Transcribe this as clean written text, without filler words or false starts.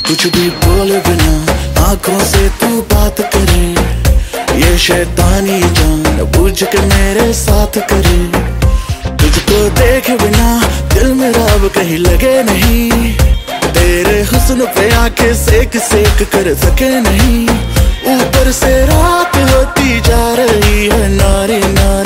कुछ भी बोले बिना आंखों से तू बात करे, ये शैतानी जान बुझ के मेरे साथ करे। तुझको देखे बिना दिल मेरा अब कहीं लगे नहीं, तेरे हुस्न पे आंखें सेक सेक कर सके नहीं। ऊपर से रात होती जा रही है नारी नारी।